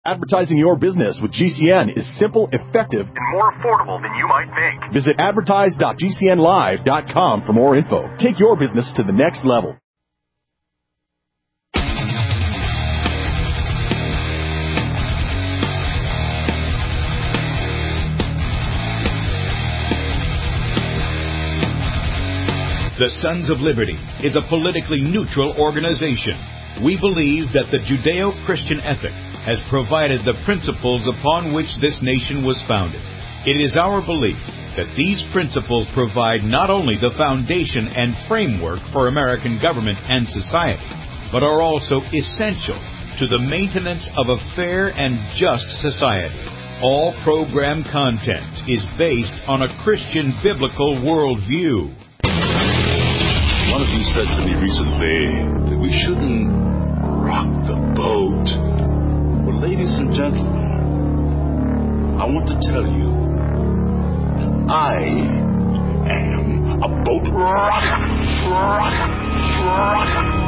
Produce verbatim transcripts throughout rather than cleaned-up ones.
Advertising your business with G C N is simple, effective, and more affordable than you might think. Visit advertise dot g c n live dot com for more info. Take your business to the next level. The Sons of Liberty is a politically neutral organization. We believe that the Judeo-Christian ethic has provided the principles upon which this nation was founded. It is our belief that these principles provide not only the foundation and framework for American government and society, but are also essential to the maintenance of a fair and just society. All program content is based on a Christian biblical worldview. One of you said to me recently that we shouldn't rock the boat. Well, ladies and gentlemen, I want to tell you that I am a boat rocker, rocker, rocker.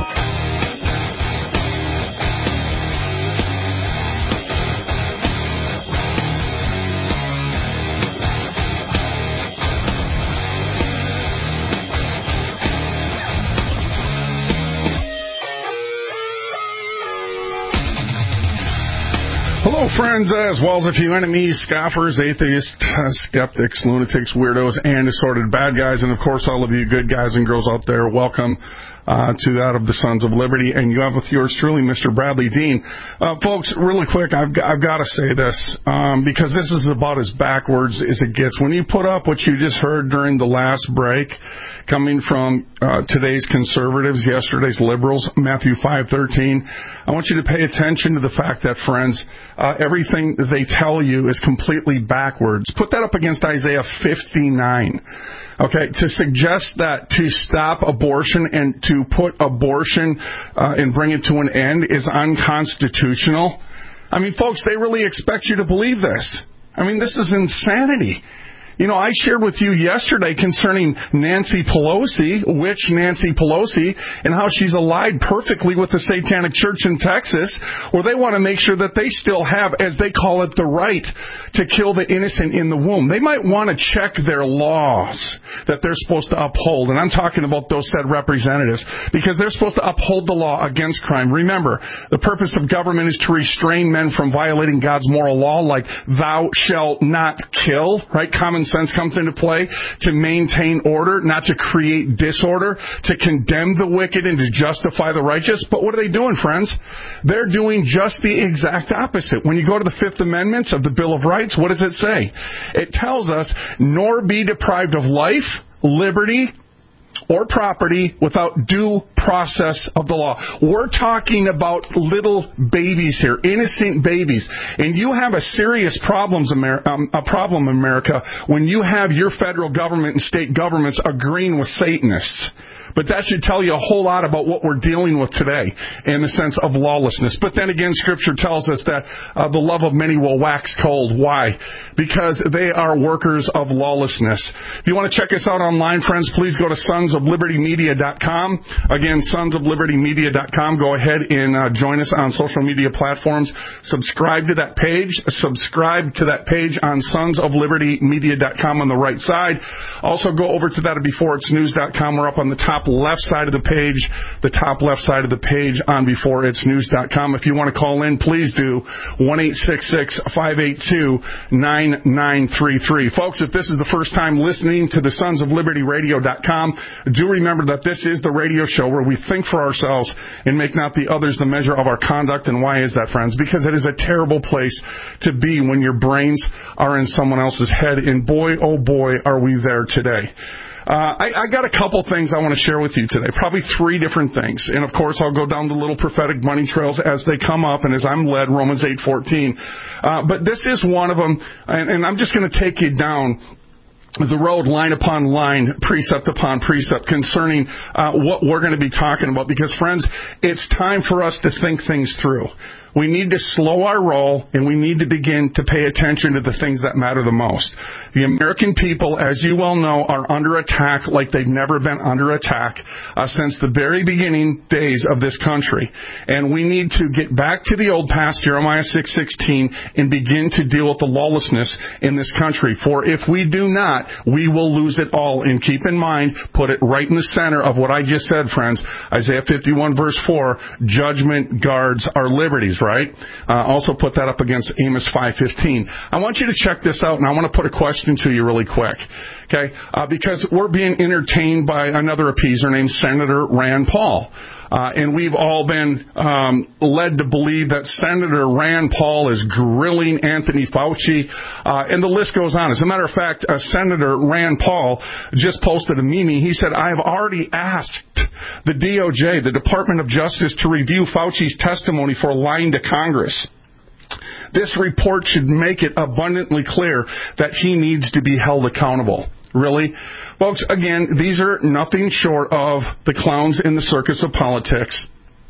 Hello, friends, as well as a few enemies, scoffers, atheists, skeptics, lunatics, weirdos, and assorted bad guys. And, of course, all of you good guys and girls out there, welcome uh, to that of the Sons of Liberty. And you have with yours truly, Mister Bradley Dean. Uh, folks, really quick, I've, I've got to say this, um, because this is about as backwards as it gets. When you put up what you just heard during the last break, coming from uh, today's conservatives, yesterday's liberals, Matthew five thirteen, I want you to pay attention to the fact that, friends, uh, everything they tell you is completely backwards. Put that up against Isaiah fifty-nine. Okay, to suggest that to stop abortion and to put abortion uh, and bring it to an end is unconstitutional. I mean, folks, they really expect you to believe this. I mean, this is insanity. You know, I shared with you yesterday concerning Nancy Pelosi, witch Nancy Pelosi, and how she's allied perfectly with the Satanic Church in Texas, where they want to make sure that they still have, as they call it, the right to kill the innocent in the womb. They might want to check their laws that they're supposed to uphold, and I'm talking about those said representatives, because they're supposed to uphold the law against crime. Remember, the purpose of government is to restrain men from violating God's moral law, like thou shalt not kill, right? Common sense comes into play to maintain order, not to create disorder, to condemn the wicked and to justify the righteous. But what are they doing, friends? They're doing just the exact opposite. When you go to the Fifth Amendment of the Bill of Rights, what does it say? It tells us, nor be deprived of life, liberty, or property without due process of the law. We're talking about little babies here, innocent babies. And you have a serious problems, Amer- um, a problem, America, when you have your federal government and state governments agreeing with Satanists. But that should tell you a whole lot about what we're dealing with today in the sense of lawlessness. But then again, Scripture tells us that uh, the love of many will wax cold. Why? Because they are workers of lawlessness. If you want to check us out online, friends, please go to sons of liberty media dot com. Again, sons of liberty media dot com. Go ahead and uh, join us on social media platforms. Subscribe to that page. Subscribe to that page on sons of liberty media dot com on the right side. Also, go over to that before it's news dot com. We're up on the top left side of the page, the top left side of the page on before it's news dot com. If you want to call in, please do one eight six six, five eight two, nine nine three three. Folks, if this is the first time listening to the sons of liberty radio dot com, do remember that this is the radio show where we think for ourselves and make not the others the measure of our conduct. And why is that, friends? Because it is a terrible place to be when your brains are in someone else's head. And boy, oh boy, are we there today. Uh, I, I got a couple things I want to share with you today, probably three different things. And, of course, I'll go down the little prophetic money trails as they come up and as I'm led, Romans eight fourteen. Uh, but this is one of them, and, and I'm just going to take you down the road line upon line, precept upon precept concerning uh, what we're going to be talking about. Because, friends, it's time for us to think things through. We need to slow our roll, and we need to begin to pay attention to the things that matter the most. The American people, as you well know, are under attack like they've never been under attack uh, since the very beginning days of this country. And we need to get back to the old past, Jeremiah six sixteen, and begin to deal with the lawlessness in this country. For if we do not, we will lose it all. And keep in mind, put it right in the center of what I just said, friends. Isaiah fifty-one, verse four, judgment guards our liberties, right? Uh, also put that up against Amos five fifteen. I want you to check this out, and I want to put a question to you really quick, okay? Uh, because we're being entertained by another appeaser named Senator Rand Paul. Uh, and we've all been um, led to believe that Senator Rand Paul is grilling Anthony Fauci, uh, and the list goes on. As a matter of fact, uh, Senator Rand Paul just posted a meme. He said, I have already asked the D O J, the Department of Justice, to review Fauci's testimony for lying to Congress. This report should make it abundantly clear that he needs to be held accountable. Really? Folks, again, these are nothing short of the clowns in the circus of politics.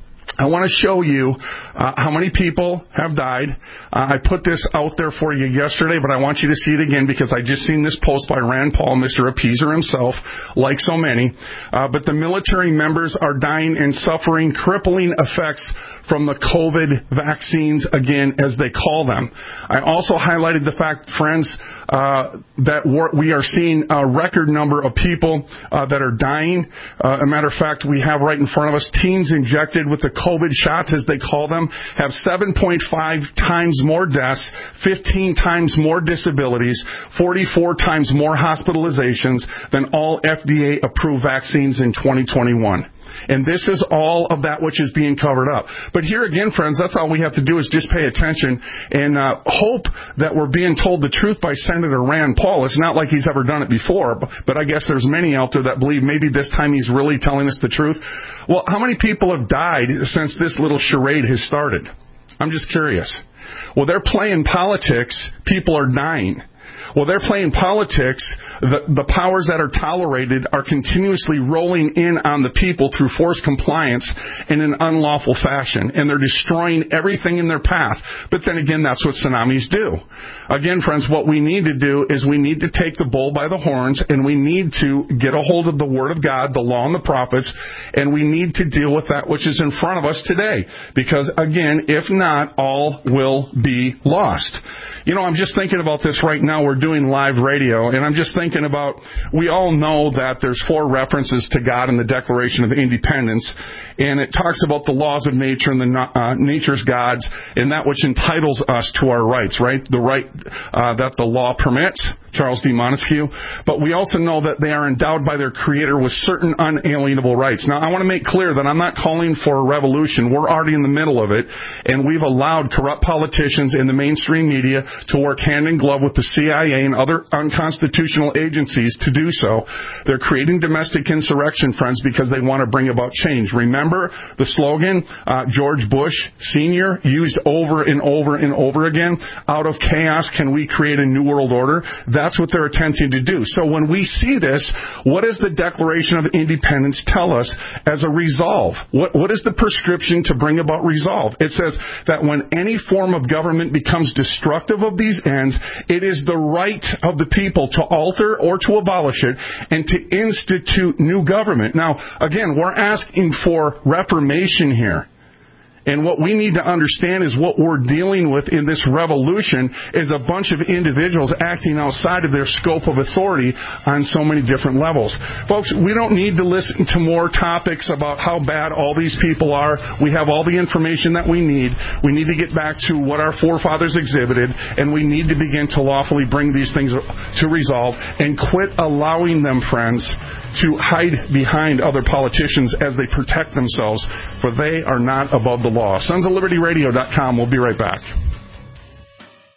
I want to show you uh, how many people have died. Uh, I put this out there for you yesterday, but I want you to see it again because I just seen this post by Rand Paul, Mister Appeaser himself, like so many. Uh, but the military members are dying and suffering crippling effects from the COVID vaccines, again, as they call them. I also highlighted the fact, friends, uh, that we're, we are seeing a record number of people uh, that are dying. Uh, a matter of fact, we have right in front of us teens injected with the COVID shots, as they call them, have seven point five times more deaths, fifteen times more disabilities, forty-four times more hospitalizations than all F D A-approved vaccines in twenty twenty-one. And this is all of that which is being covered up. But here again, friends, that's all we have to do is just pay attention and uh, hope that we're being told the truth by Senator Rand Paul. It's not like he's ever done it before, but I guess there's many out there that believe maybe this time he's really telling us the truth. Well, how many people have died since this little charade has started? I'm just curious. Well, they're playing politics. People are dying. Well, they're playing politics. The, the powers that are tolerated are continuously rolling in on the people through forced compliance in an unlawful fashion, and they're destroying everything in their path. But then again, that's what tsunamis do. Again, friends, what we need to do is we need to take the bull by the horns, and we need to get a hold of the Word of God, the law and the prophets, and we need to deal with that which is in front of us today. Because, again, if not, all will be lost. You know, I'm just thinking about this right now. We're doing live radio, and I'm just thinking about, we all know that there's four references to God in the Declaration of Independence, and it talks about the laws of nature and the uh, nature's gods, and that which entitles us to our rights, right? The right uh, that the law permits, Charles D. Montesquieu, but we also know that they are endowed by their Creator with certain unalienable rights. Now, I want to make clear that I'm not calling for a revolution. We're already in the middle of it, and we've allowed corrupt politicians in the mainstream media to work hand in glove with the C I A and other unconstitutional agencies to do so. They're creating domestic insurrection, friends, because they want to bring about change. Remember the slogan uh, George Bush Senior used over and over and over again, out of chaos can we create a new world order? That's what they're attempting to do. So when we see this, what does the Declaration of Independence tell us as a resolve? What, what is the prescription to bring about resolve? It says that when any form of government becomes destructive of these ends, it is the right of the people to alter or to abolish it and to institute new government. Now, again, we're asking for reformation here. And what we need to understand is what we're dealing with in this revolution is a bunch of individuals acting outside of their scope of authority on so many different levels. Folks, we don't need to listen to more topics about how bad all these people are. We have all the information that we need. We need to get back to what our forefathers exhibited, and we need to begin to lawfully bring these things to resolve and quit allowing them, friends, to hide behind other politicians as they protect themselves, for they are not above the law. Sons of Liberty Radio dot com. We'll be right back.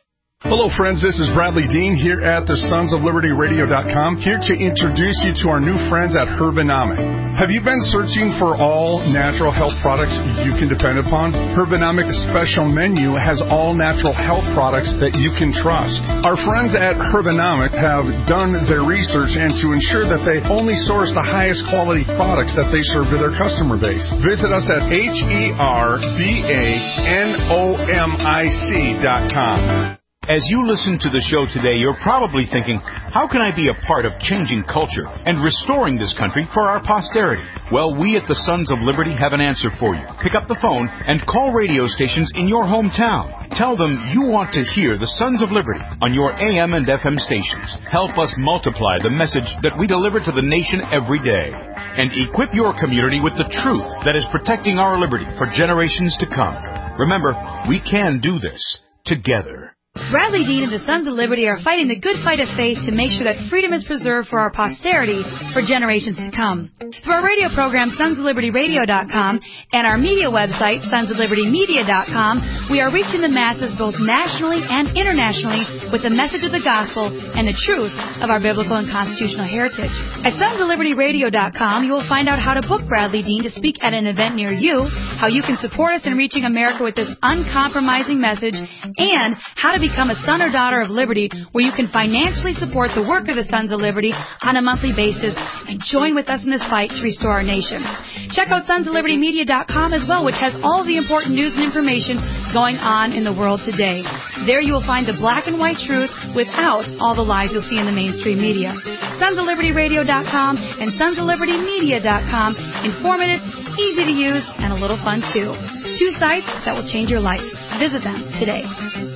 Hello, friends. This is Bradley Dean here at the Sons of Liberty Radio dot com, here to introduce you to our new friends at Herbanomic. Have you been searching for all natural health products you can depend upon? Herbanomic Special Menu has all natural health products that you can trust. Our friends at Herbanomic have done their research and to ensure that they only source the highest quality products that they serve to their customer base. Visit us at H E R B A N O M I C dot com. As you listen to the show today, you're probably thinking, how can I be a part of changing culture and restoring this country for our posterity? Well, we at the Sons of Liberty have an answer for you. Pick up the phone and call radio stations in your hometown. Tell them you want to hear the Sons of Liberty on your A M and F M stations. Help us multiply the message that we deliver to the nation every day. And equip your community with the truth that is protecting our liberty for generations to come. Remember, we can do this together. Bradley Dean and the Sons of Liberty are fighting the good fight of faith to make sure that freedom is preserved for our posterity for generations to come. Through our radio program, Sons of Liberty Radio dot com, and our media website, Sons of Liberty Media dot com, we are reaching the masses both nationally and internationally with the message of the gospel and the truth of our biblical and constitutional heritage. At Sons of Liberty Radio dot com, you will find out how to book Bradley Dean to speak at an event near you, how you can support us in reaching America with this uncompromising message, and how to become a son or daughter of liberty, where you can financially support the work of the Sons of Liberty on a monthly basis and join with us in this fight to restore our nation. Check out Sons of Liberty Media dot com as well, which has all the important news and information going on in the world today. There you will find the black and white truth without all the lies you'll see in the mainstream media. Sons of Liberty Radio dot com and Sons of Liberty Media dot com, informative, easy to use, and a little fun too. Two sites that will change your life. Visit them today.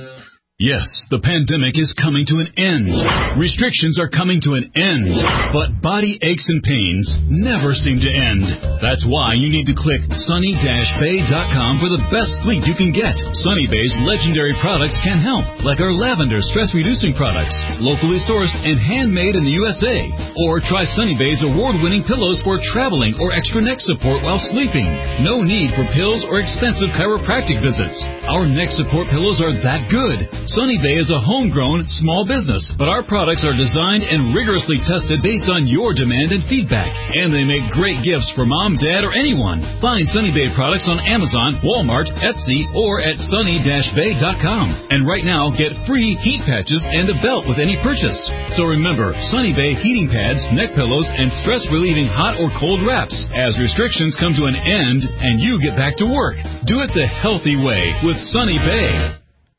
Yes, the pandemic is coming to an end. Restrictions are coming to an end. But body aches and pains never seem to end. That's why you need to click Sunny Bay dot com for the best sleep you can get. Sunny Bay's legendary products can help, like our lavender stress-reducing products, locally sourced and handmade in the U S A. Or try Sunny Bay's award-winning pillows for traveling or extra neck support while sleeping. No need for pills or expensive chiropractic visits. Our neck support pillows are that good. Sunny Bay is a homegrown small business, but our products are designed and rigorously tested based on your demand and feedback. And they make great gifts for mom, dad, or anyone. Find Sunny Bay products on Amazon, Walmart, Etsy, or at Sunny Bay dot com. And right now, get free heat patches and a belt with any purchase. So remember, Sunny Bay heating pads, neck pillows, and stress-relieving hot or cold wraps as restrictions come to an end and you get back to work. Do it the healthy way with Sunny Bay.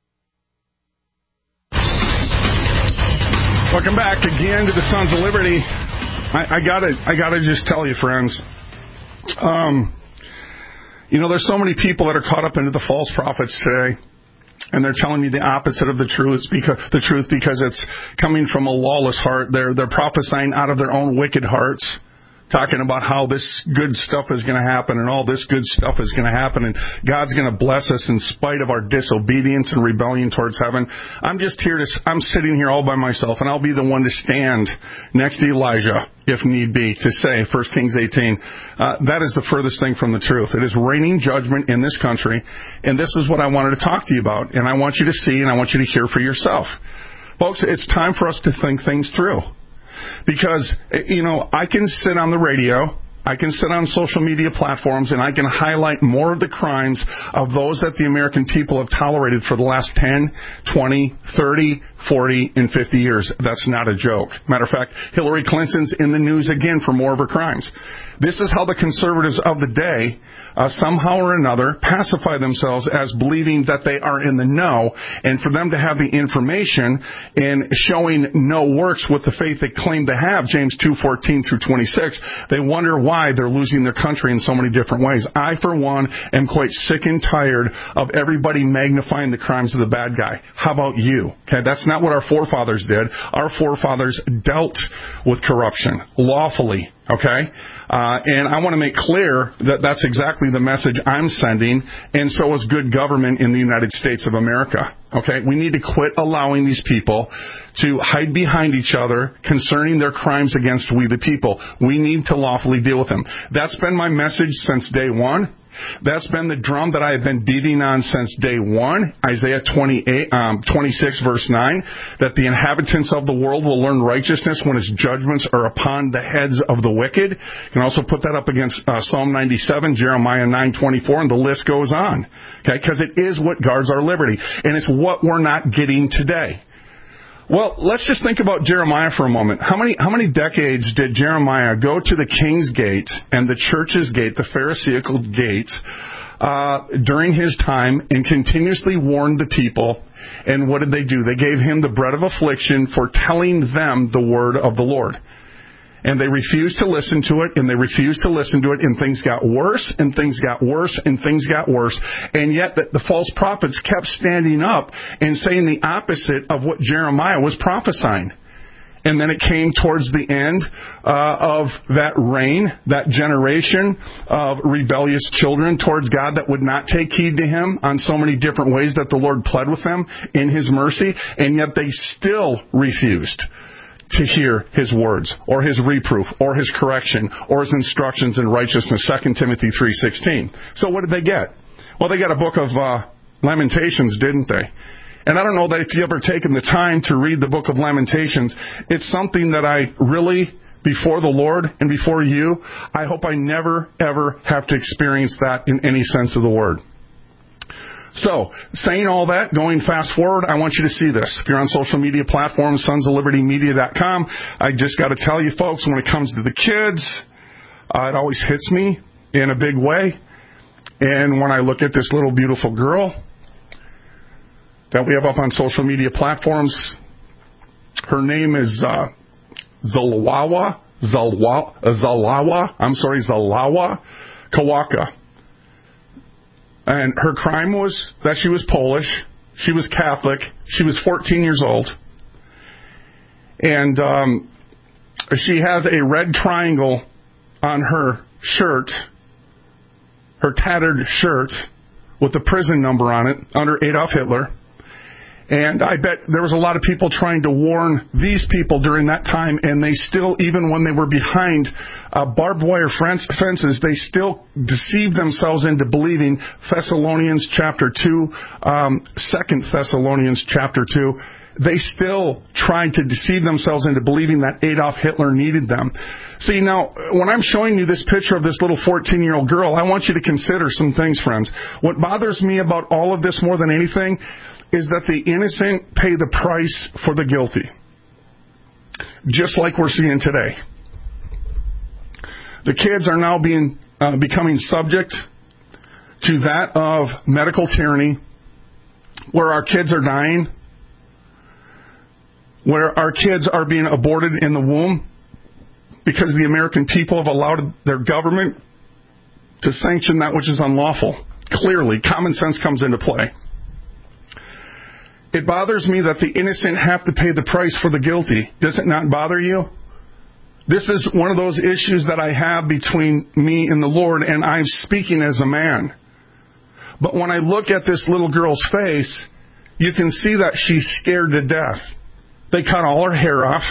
Welcome back again to the Sons of Liberty. I, I gotta, I gotta just tell you, friends. Um, you know, there's so many people that are caught up into the false prophets today, and they're telling me the opposite of the truth because the truth because it's coming from a lawless heart. They're they're prophesying out of their own wicked hearts, talking about how this good stuff is going to happen and all this good stuff is going to happen and God's going to bless us in spite of our disobedience and rebellion towards heaven. I'm just here to, I'm sitting here all by myself, and I'll be the one to stand next to Elijah, if need be, to say, First Kings eighteen, uh, that is the furthest thing from the truth. It is raining judgment in this country, and this is what I wanted to talk to you about, and I want you to see and I want you to hear for yourself. Folks, it's time for us to think things through. Because, you know, I can sit on the radio, I can sit on social media platforms, and I can highlight more of the crimes of those that the American people have tolerated for the last ten, twenty, thirty, forty, and fifty years. That's not a joke. Matter of fact, Hillary Clinton's in the news again for more of her crimes. This is how the conservatives of the day, uh, somehow or another, pacify themselves as believing that they are in the know, and for them to have the information and showing no works with the faith they claim to have, James two fourteen through twenty-six, they wonder why they're losing their country in so many different ways. I, for one, am quite sick and tired of everybody magnifying the crimes of the bad guy. How about you? Okay, that's not what our forefathers did. Our forefathers dealt with corruption lawfully. Okay? Uh, and I want to make clear that that's exactly the message I'm sending, and so is good government in the United States of America. Okay? We need to quit allowing these people to hide behind each other concerning their crimes against we the people. We need to lawfully deal with them. That's been my message since day one. That's been the drum that I have been beating on since day one. Isaiah twenty-eight, um, twenty-six, verse nine, that the inhabitants of the world will learn righteousness when his judgments are upon the heads of the wicked. You can also put that up against uh, Psalm ninety-seven, Jeremiah nine twenty-four, and the list goes on. Okay, because it is what guards our liberty, and it's what we're not getting today. Well, let's just think about Jeremiah for a moment. How many how many decades did Jeremiah go to the king's gate and the church's gate, the Pharisaical gate, uh, during his time and continuously warned the people? And what did they do? They gave him the bread of affliction for telling them the word of the Lord. And they refused to listen to it, and they refused to listen to it, and things got worse, and things got worse, and things got worse. And yet the, the false prophets kept standing up and saying the opposite of what Jeremiah was prophesying. And then it came towards the end uh, of that reign, that generation of rebellious children towards God that would not take heed to him on so many different ways that the Lord pled with them in his mercy, and yet they still refused to hear his words, or his reproof, or his correction, or his instructions in righteousness, Second Timothy three sixteen. So what did they get? Well, they got a book of uh, Lamentations, didn't they? And I don't know that if you've ever taken the time to read the book of Lamentations, it's something that I really, before the Lord and before you, I hope I never, ever have to experience that in any sense of the word. So, saying all that, going fast forward, I want you to see this. If you're on social media platforms, sons of liberty media dot com, I just got to tell you folks, when it comes to the kids, uh, it always hits me in a big way. And when I look at this little beautiful girl that we have up on social media platforms, her name is uh, Zalawa, Zalawa, Zalawa, I'm sorry, Zalawa Kawaka. And her crime was that she was Polish, she was Catholic, she was fourteen years old, and um, she has a red triangle on her shirt, her tattered shirt, with the prison number on it, under Adolf Hitler. And I bet there was a lot of people trying to warn these people during that time, and they still, even when they were behind uh, barbed wire fences, they still deceived themselves into believing Thessalonians chapter two, um, Second Thessalonians chapter two. They still tried to deceive themselves into believing that Adolf Hitler needed them. See, now, when I'm showing you this picture of this little fourteen-year-old girl, I want you to consider some things, friends. What bothers me about all of this more than anything is that the innocent pay the price for the guilty. Just like we're seeing today. The kids are now being uh, becoming subject to that of medical tyranny, where our kids are dying, where our kids are being aborted in the womb because the American people have allowed their government to sanction that which is unlawful. Clearly, common sense comes into play. It bothers me that the innocent have to pay the price for the guilty. Does it not bother you? This is one of those issues that I have between me and the Lord, and I'm speaking as a man. But when I look at this little girl's face, you can see that she's scared to death. They cut all her hair off.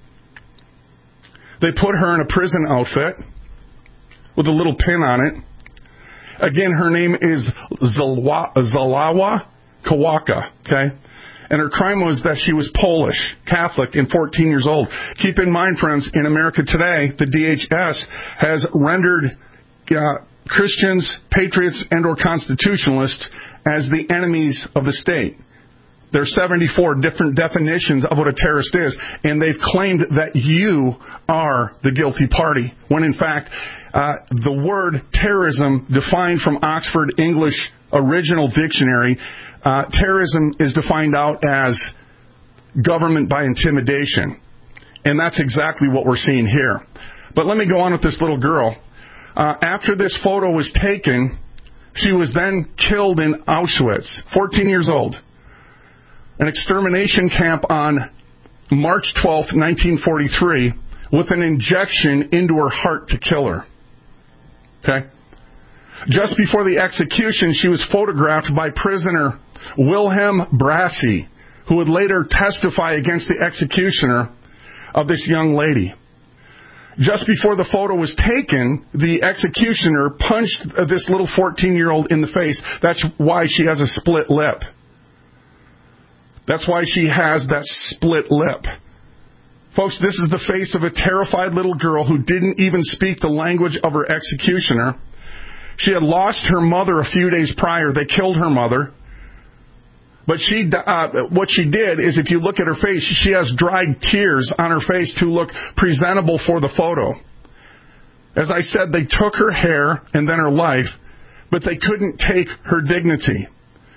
They put her in a prison outfit with a little pin on it. Again, her name is Zalawa, Zalawa Kawaka, okay? And her crime was that she was Polish, Catholic, and fourteen years old. Keep in mind, friends, in America today, the D H S has rendered uh, Christians, patriots, and or constitutionalists as the enemies of the state. There are seventy-four different definitions of what a terrorist is, and they've claimed that you are the guilty party, when in fact, uh, the word terrorism, defined from Oxford English Original Dictionary, uh, terrorism is defined out as government by intimidation. And that's exactly what we're seeing here. But let me go on with this little girl. Uh, after this photo was taken, she was then killed in Auschwitz, fourteen years old. An extermination camp on March twelfth, nineteen forty-three, with an injection into her heart to kill her. Okay? Just before the execution, she was photographed by prisoner Wilhelm Brassy, who would later testify against the executioner of this young lady. just before the photo was taken, the executioner punched this little fourteen-year-old in the face. That's why she has a split lip. That's why she has that split lip. Folks, this is the face of a terrified little girl who didn't even speak the language of her executioner. She had lost her mother a few days prior. They killed her mother. But she, uh, what she did is, if you look at her face, she has dried tears on her face to look presentable for the photo. As I said, they took her hair and then her life, but they couldn't take her dignity.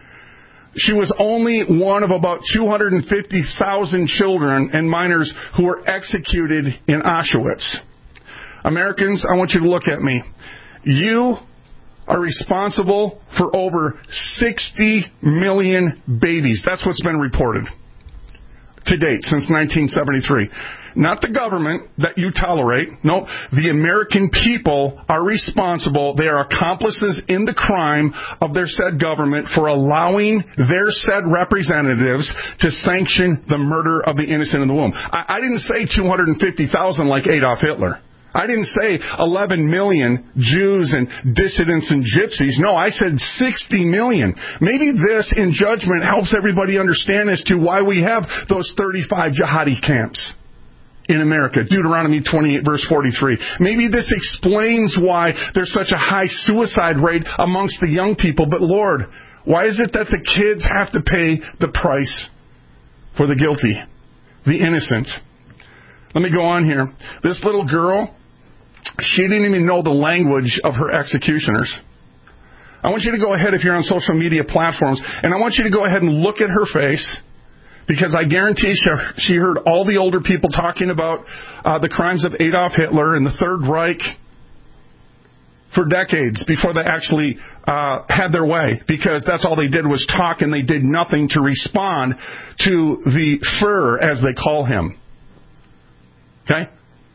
She was only one of about two hundred fifty thousand children and minors who were executed in Auschwitz. Americans, I want you to look at me. You are responsible for over sixty million babies. That's what's been reported to date since nineteen seventy-three. Not the government that you tolerate. No, the American people are responsible. They are accomplices in the crime of their said government for allowing their said representatives to sanction the murder of the innocent in the womb. I, I didn't say two hundred fifty thousand like Adolf Hitler. I didn't say eleven million Jews and dissidents and gypsies. No, I said sixty million. Maybe this, in judgment, helps everybody understand as to why we have those thirty-five jihadi camps in America. Deuteronomy twenty-eight, verse forty-three. Maybe this explains why there's such a high suicide rate amongst the young people. But Lord, why is it that the kids have to pay the price for the guilty, the innocent? Let me go on here. This little girl, she didn't even know the language of her executioners. I want you to go ahead, if you're on social media platforms, and I want you to go ahead and look at her face, because I guarantee she, she heard all the older people talking about uh, the crimes of Adolf Hitler and the Third Reich for decades before they actually uh, had their way, because that's all they did was talk, and they did nothing to respond to the Fuhrer, as they call him. Okay?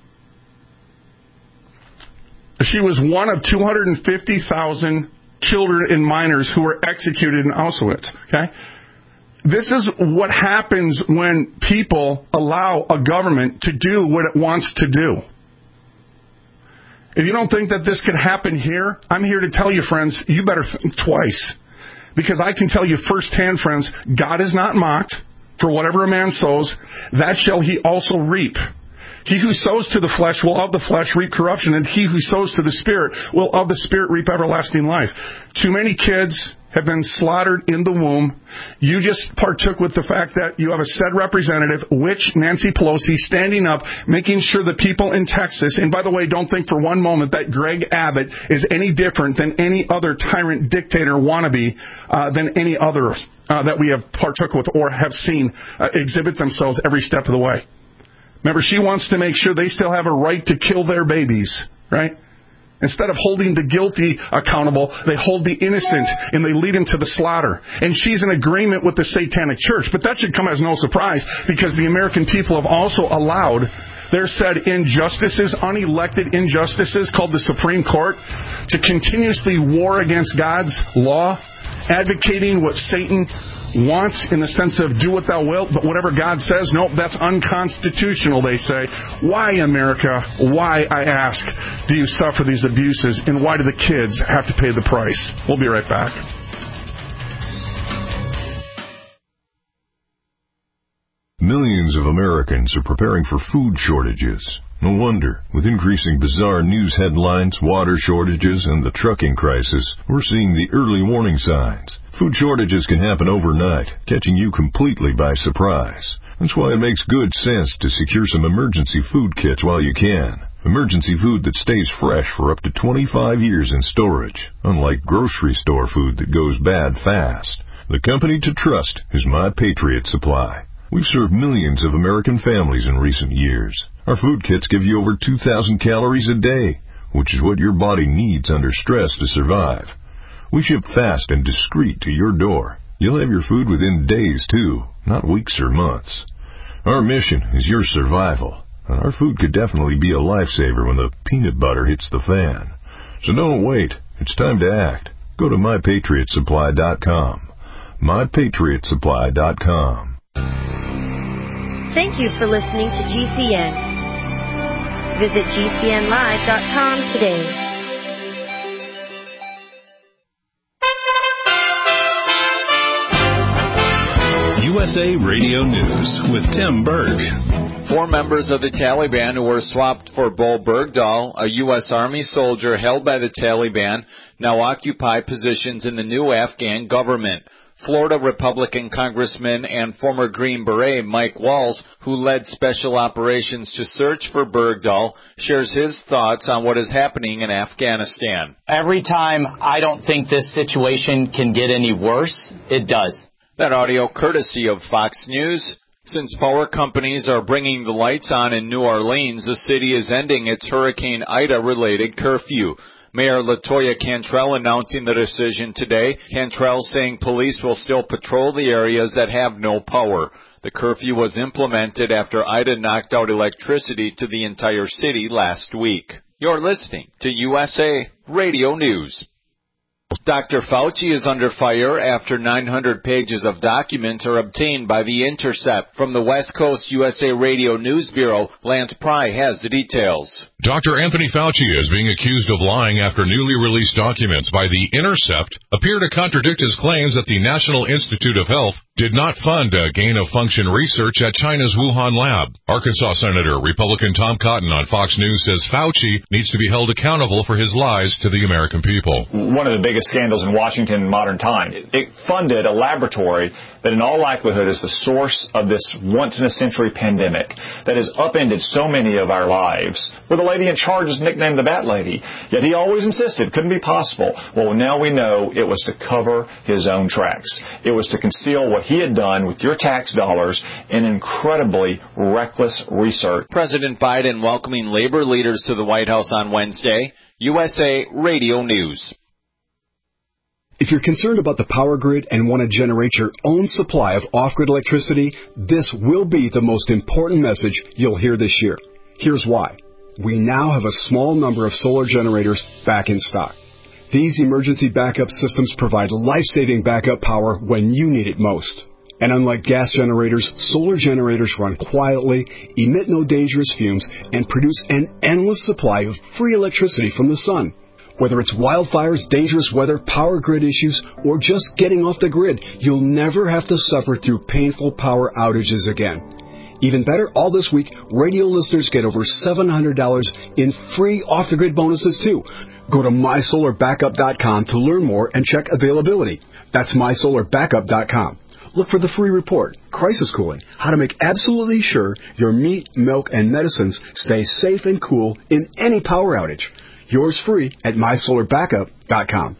She was one of two hundred fifty thousand children and minors who were executed in Auschwitz. Okay? This is what happens when people allow a government to do what it wants to do. If you don't think that this could happen here, I'm here to tell you, friends, you better think twice. Because I can tell you firsthand, friends, God is not mocked. For whatever a man sows, that shall he also reap. He who sows to the flesh will of the flesh reap corruption, and he who sows to the Spirit will of the Spirit reap everlasting life. Too many kids have been slaughtered in the womb. You just partook with the fact that you have a said representative, which Nancy Pelosi, standing up, making sure the people in Texas, and by the way, don't think for one moment that Greg Abbott is any different than any other tyrant dictator wannabe uh, than any other uh, that we have partook with or have seen uh, exhibit themselves every step of the way. Remember, she wants to make sure they still have a right to kill their babies, right? Instead of holding the guilty accountable, they hold the innocent and they lead them to the slaughter. And she's in agreement with the Satanic Church. But that should come as no surprise, because the American people have also allowed their said injustices, unelected injustices called the Supreme Court, to continuously war against God's law, advocating what Satan wants in the sense of do what thou wilt, but whatever God says, nope, that's unconstitutional, they say. Why, America, why, I ask, do you suffer these abuses, and why do the kids have to pay the price? We'll be right back. Millions of Americans are preparing for food shortages. No wonder. With increasing bizarre news headlines, water shortages, and the trucking crisis, we're seeing the early warning signs. Food shortages can happen overnight, catching you completely by surprise. That's why it makes good sense to secure some emergency food kits while you can. Emergency food that stays fresh for up to twenty-five years in storage, unlike grocery store food that goes bad fast. The company to trust is My Patriot Supply. We've served millions of American families in recent years. Our food kits give you over two thousand calories a day, which is what your body needs under stress to survive. We ship fast and discreet to your door. You'll have your food within days, too, not weeks or months. Our mission is your survival, and our food could definitely be a lifesaver when the peanut butter hits the fan. So don't wait. It's time to act. Go to my patriot supply dot com. my patriot supply dot com. Thank you for listening to G C N. Visit G C N live dot com today. U S A Radio News with Tim Berg. Four members of the Taliban who were swapped for Bo Bergdahl, a U S Army soldier held by the Taliban, now occupy positions in the new Afghan government. Florida Republican Congressman and former Green Beret Mike Walls, who led special operations to search for Bergdahl, shares his thoughts on what is happening in Afghanistan. Every time I don't think this situation can get any worse, it does. That audio courtesy of Fox News. Since power companies are bringing the lights on in New Orleans, the city is ending its Hurricane Ida-related curfew. Mayor LaToya Cantrell announcing the decision today. Cantrell saying police will still patrol the areas that have no power. The curfew was implemented after Ida knocked out electricity to the entire city last week. You're listening to U S A Radio News. Doctor Fauci is under fire after nine hundred pages of documents are obtained by The Intercept. From the West Coast U S A Radio News Bureau, Lance Pry has the details. Doctor Anthony Fauci is being accused of lying after newly released documents by The Intercept appear to contradict his claims that the National Institute of Health did not fund a gain-of-function research at China's Wuhan lab. Arkansas Senator Republican Tom Cotton on Fox News says Fauci needs to be held accountable for his lies to the American people. One of the biggest scandals in Washington in modern time. It funded a laboratory that in all likelihood is the source of this once-in-a-century pandemic that has upended so many of our lives, where the lady in charge is nicknamed the Bat Lady. Yet he always insisted it couldn't be possible. Well, now we know it was to cover his own tracks. It was to conceal what he had done with your tax dollars in incredibly reckless research. President Biden welcoming labor leaders to the White House on Wednesday. U S A Radio News. If you're concerned about the power grid and want to generate your own supply of off-grid electricity, this will be the most important message you'll hear this year. Here's why. We now have a small number of solar generators back in stock. These emergency backup systems provide life-saving backup power when you need it most. And unlike gas generators, solar generators run quietly, emit no dangerous fumes, and produce an endless supply of free electricity from the sun. Whether it's wildfires, dangerous weather, power grid issues, or just getting off the grid, you'll never have to suffer through painful power outages again. Even better, all this week, radio listeners get over seven hundred dollars in free off-the-grid bonuses, too. Go to my solar backup dot com to learn more and check availability. That's my solar backup dot com. Look for the free report, Crisis Cooling, how to make absolutely sure your meat, milk, and medicines stay safe and cool in any power outage. Yours free at my solar backup dot com.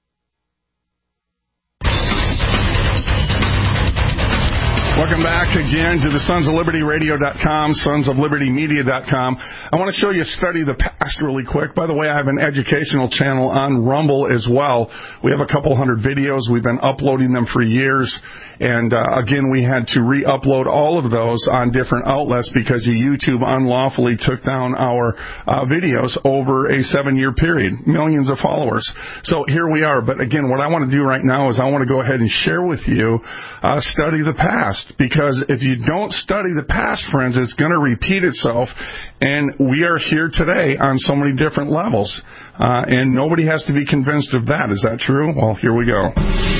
Welcome back again to the Sons of Liberty Radio dot com, Sons of Liberty Media dot com. I want to show you Study the Past really quick. By the way, I have an educational channel on Rumble as well. We have a couple hundred videos. We've been uploading them for years. And, uh, again, we had to re-upload all of those on different outlets because YouTube unlawfully took down our uh, videos over a seven-year period. Millions of followers. So here we are. But, again, what I want to do right now is I want to go ahead and share with you uh, Study the Past. Because if you don't study the past, friends, it's going to repeat itself. And we are here today on so many different levels. Uh, and nobody has to be convinced of that. Is that true? Well, here we go.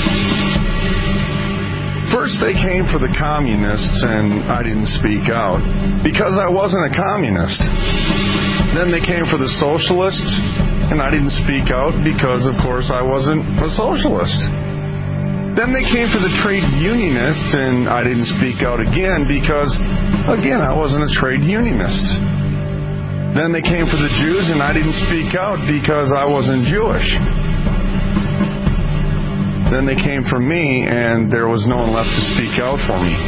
First, they came for the communists, and I didn't speak out because I wasn't a communist. Then they came for the socialists, and I didn't speak out because, of course, I wasn't a socialist. Then they came for the trade unionists, and I didn't speak out again because, again, I wasn't a trade unionist. Then they came for the Jews, and I didn't speak out because I wasn't Jewish. Then they came for me, and there was no one left to speak out for me.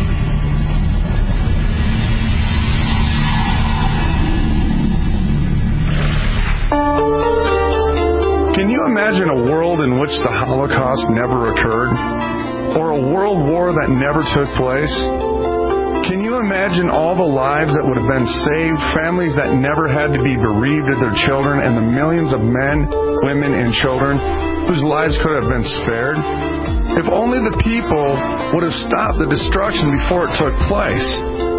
Can you imagine a world in which the Holocaust never occurred? Or a world war that never took place? Can you imagine all the lives that would have been saved, families that never had to be bereaved of their children, and the millions of men, women, and children whose lives could have been spared? If only the people would have stopped the destruction before it took place.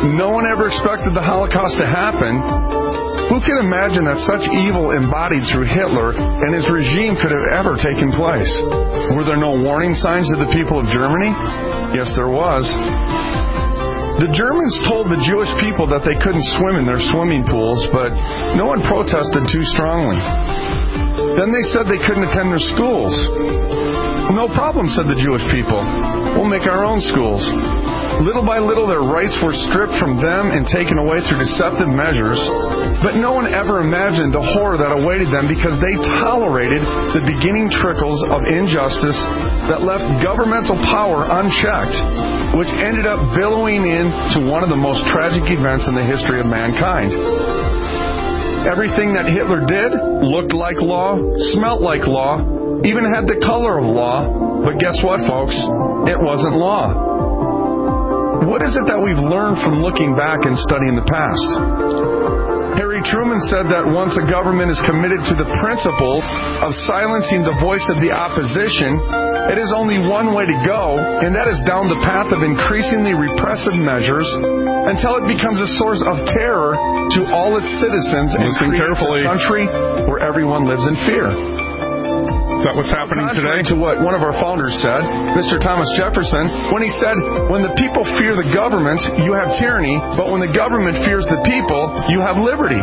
no one ever expected the Holocaust to happen. Who could imagine that such evil embodied through Hitler and his regime could have ever taken place? Were there no warning signs to the people of Germany? Yes, there was. The Germans told the Jewish people that they couldn't swim in their swimming pools, but no one protested too strongly. Then they said they couldn't attend their schools. No problem, said the Jewish people. We'll make our own schools. Little by little, their rights were stripped from them and taken away through deceptive measures. But no one ever imagined the horror that awaited them because they tolerated the beginning trickles of injustice that left governmental power unchecked, which ended up billowing into one of the most tragic events in the history of mankind. Everything that Hitler did looked like law, smelt like law, even had the color of law. But guess what, folks? It wasn't law. What is it that we've learned from looking back and studying the past? Harry Truman said that once a government is committed to the principle of silencing the voice of the opposition, it is only one way to go, and that is down the path of increasingly repressive measures until it becomes a source of terror to all its citizens and creates a country where everyone lives in fear. Is that what's happening today? To what one of our founders said, Mister Thomas Jefferson, when he said, when the people fear the government, you have tyranny, but when the government fears the people, you have liberty.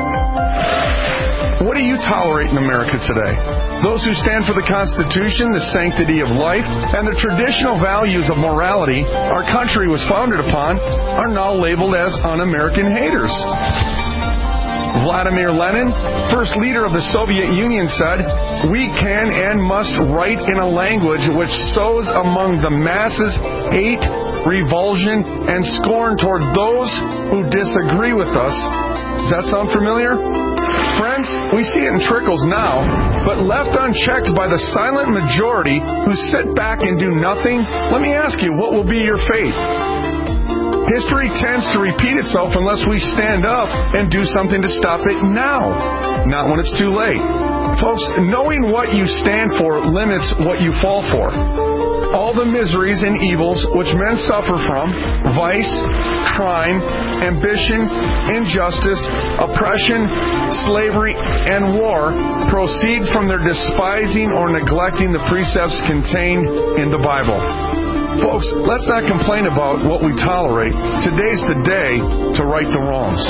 What do you tolerate in America today? Those who stand for the Constitution, the sanctity of life, and the traditional values of morality our country was founded upon are now labeled as un-American haters. Vladimir Lenin, first leader of the Soviet Union, said, "We can and must write in a language which sows among the masses hate, revulsion, and scorn toward those who disagree with us." Does that sound familiar? Friends, we see it in trickles now, but left unchecked by the silent majority who sit back and do nothing, let me ask you, what will be your fate? History tends to repeat itself unless we stand up and do something to stop it now, not when it's too late. Folks, knowing what you stand for limits what you fall for. All the miseries and evils which men suffer from, vice, crime, ambition, injustice, oppression, slavery, and war, proceed from their despising or neglecting the precepts contained in the Bible. Folks, let's not complain about what we tolerate. Today's the day to right the wrongs.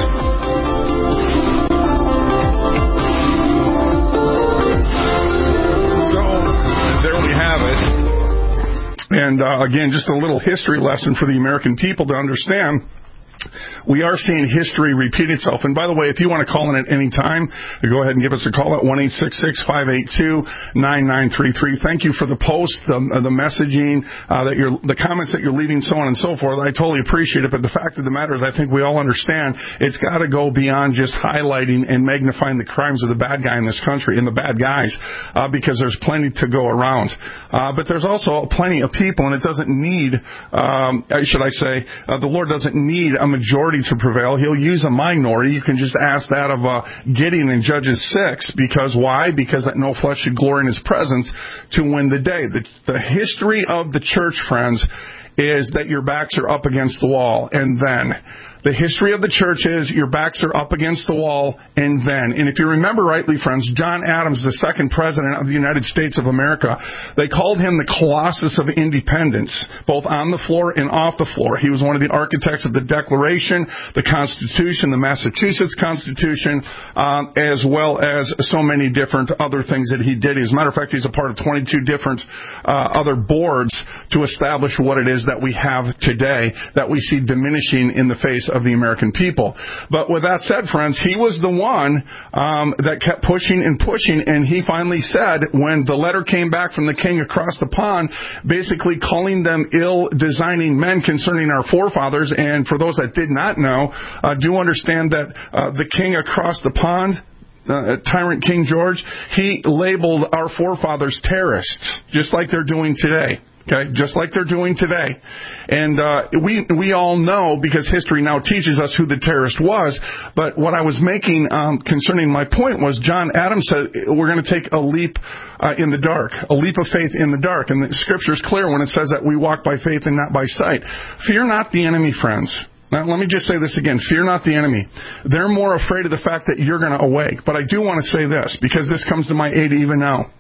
So, there we have it. And uh, again, just a little history lesson for the American people to understand. We are seeing history repeat itself. And by the way, if you want to call in at any time, go ahead and give us a call at one eight six six, five eight two, nine nine three three. Thank you for the post, the, the messaging, uh, that you're, the comments that you're leaving, so on and so forth. I totally appreciate it. But the fact of the matter is, I think we all understand it's got to go beyond just highlighting and magnifying the crimes of the bad guy in this country and the bad guys, uh, because there's plenty to go around. Uh, but there's also plenty of people, and it doesn't need, um, should I say, uh, the Lord doesn't need a majority to prevail. He'll use a minority. You can just ask that of uh, Gideon in Judges six. Because why? Because that no flesh should glory in his presence to win the day. The, the history of the church, friends, is that your backs are up against the wall, and then the history of the church is your backs are up against the wall, and then. And if you remember rightly, friends, John Adams, the second president of the United States of America, they called him the Colossus of Independence, both on the floor and off the floor. He was one of the architects of the Declaration, the Constitution, the Massachusetts Constitution, um, as well as so many different other things that he did. As a matter of fact, he's a part of twenty-two different uh, other boards to establish what it is that we have today that we see diminishing in the face of the American people. But with that said, friends, he was the one um, that kept pushing and pushing, and he finally said, when the letter came back from the king across the pond, basically calling them ill-designing men concerning our forefathers, and for those that did not know, uh, do understand that uh, the king across the pond, Uh, Tyrant King George, he labeled our forefathers terrorists, just like they're doing today. Okay, just like they're doing today. And uh, we we all know, because history now teaches us who the terrorist was. But what I was making um, concerning my point was John Adams said we're going to take a leap uh, in the dark, a leap of faith in the dark. And the Scripture is clear when it says that we walk by faith and not by sight. Fear not the enemy, friends. Now, let me just say this again. Fear not the enemy. They're more afraid of the fact that you're going to awake. But I do want to say this, because this comes to my aid even now.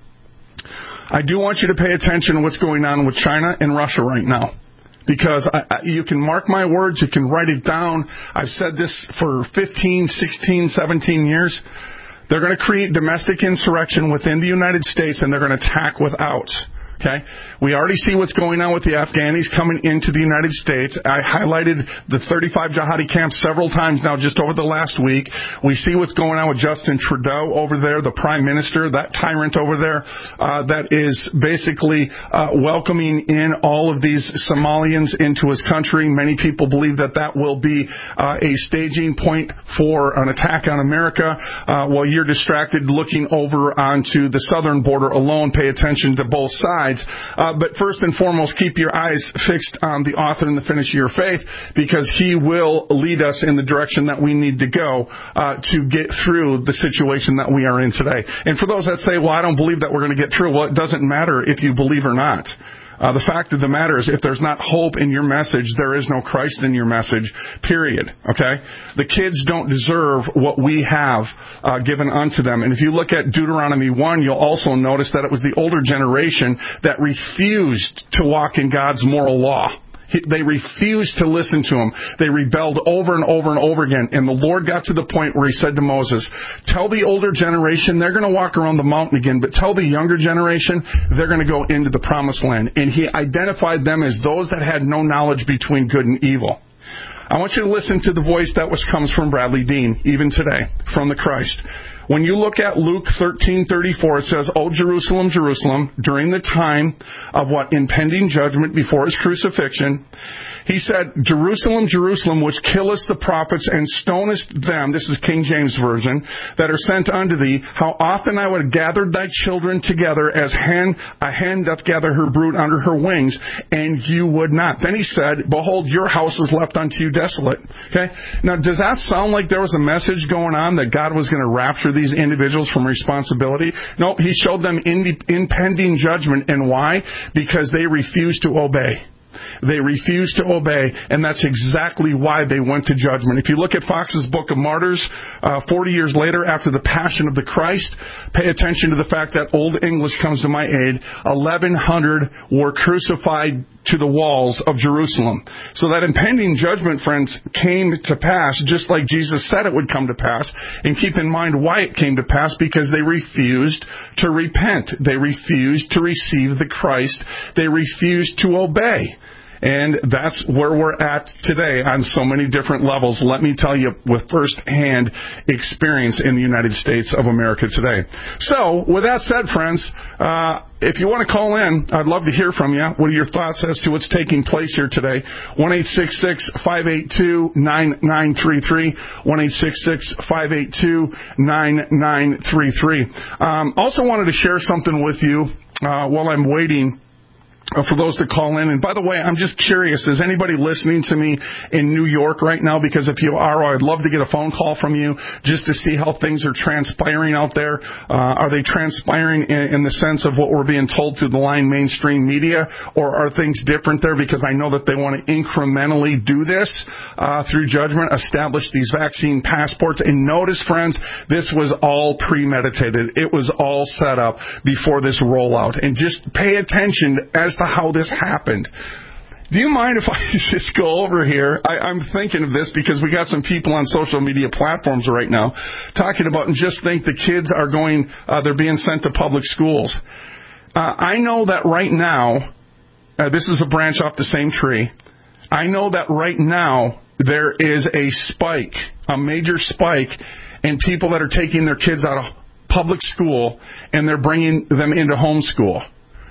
I do want you to pay attention to what's going on with China and Russia right now. Because I, I, you can mark my words, you can write it down. I've said this for fifteen, sixteen, seventeen years. They're going to create domestic insurrection within the United States, and they're going to attack without. Okay? We already see what's going on with the Afghanis coming into the United States. I highlighted the thirty-five jihadi camps several times now just over the last week. We see what's going on with Justin Trudeau over there, the Prime Minister, that tyrant over there, uh, that is basically uh, welcoming in all of these Somalians into his country. Many people believe that that will be uh, a staging point for an attack on America. Uh, while you're distracted looking over onto the southern border alone, pay attention to both sides. Uh, but first and foremost, keep your eyes fixed on the author and the finisher of your faith, because he will lead us in the direction that we need to go uh, to get through the situation that we are in today. And for those that say, well, I don't believe that we're going to get through, well, it doesn't matter if you believe or not. Uh, the fact of the matter is, if there's not hope in your message, there is no Christ in your message, period. Okay? The kids don't deserve what we have uh, given unto them. And if you look at Deuteronomy one, you'll also notice that it was the older generation that refused to walk in God's moral law. They refused to listen to him. They rebelled over and over and over again. And the Lord got to the point where he said to Moses, tell the older generation they're going to walk around the mountain again, but tell the younger generation they're going to go into the promised land. And he identified them as those that had no knowledge between good and evil. I want you to listen to the voice that was comes from Bradley Dean, even today, from the Christ. When you look at Luke thirteen thirty-four, it says, O Jerusalem, Jerusalem, during the time of what? Impending judgment before his crucifixion. He said, Jerusalem, Jerusalem, which killest the prophets and stonest them, this is King James Version, that are sent unto thee, how often I would have gathered thy children together as hen, a hen doth gather her brood under her wings, and you would not. Then he said, behold, your house is left unto you desolate. Okay? Now, does that sound like there was a message going on that God was going to rapture these individuals from responsibility? No, he showed them impending judgment. And why? Because they refused to obey. They refused to obey, and that's exactly why they went to judgment. If you look at Fox's Book of Martyrs, uh, forty years later, after the Passion of the Christ, pay attention to the fact that Old English comes to my aid. eleven hundred were crucified to the walls of Jerusalem. So that impending judgment, friends, came to pass just like Jesus said it would come to pass. And keep in mind why it came to pass, because they refused to repent. They refused to receive the Christ. They refused to obey. And that's where we're at today on so many different levels. Let me tell you with first-hand experience in the United States of America today. So, with that said, friends, uh, if you want to call in, I'd love to hear from you. What are your thoughts as to what's taking place here today? one eight six six, five eight two, nine nine three three. one eight six six, five eight two, nine nine three three. Um, also wanted to share something with you uh, while I'm waiting Uh, for those to call in. And by the way, I'm just curious, is anybody listening to me in New York right now? Because if you are, I'd love to get a phone call from you just to see how things are transpiring out there. Uh, are they transpiring in, in the sense of what we're being told through the line mainstream media, or are things different there? Because I know that they want to incrementally do this uh, through judgment, establish these vaccine passports. And notice, friends, this was all premeditated. It was all set up before this rollout. And just pay attention as to how this happened. Do you mind if I just go over here? I, I'm thinking of this because we got some people on social media platforms right now talking about, and just think the kids are going, uh, they're being sent to public schools. Uh, I know that right now, uh, this is a branch off the same tree. I know that right now there is a spike, a major spike in people that are taking their kids out of public school and they're bringing them into homeschool.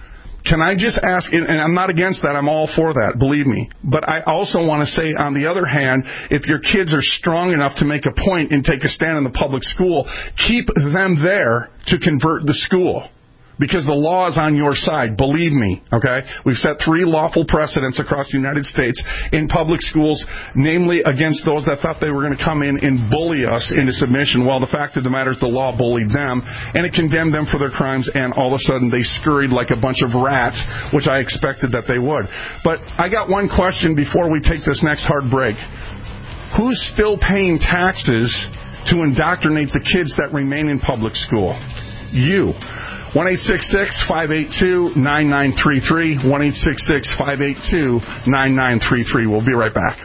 Can I just ask, and I'm not against that, I'm all for that, believe me. But I also want to say, on the other hand, if your kids are strong enough to make a point and take a stand in the public school, keep them there to convert the school. Because the law is on your side, believe me, okay? We've set three lawful precedents across the United States in public schools, namely against those that thought they were going to come in and bully us into submission. Well, the fact of the matter is the law bullied them, and it condemned them for their crimes, and all of a sudden they scurried like a bunch of rats, which I expected that they would. But I got one question before we take this next hard break. Who's still paying taxes to indoctrinate the kids that remain in public school? You. one eight six six, five eight two, nine nine three three. one eight six six, five eight two, nine nine three three. We'll be right back.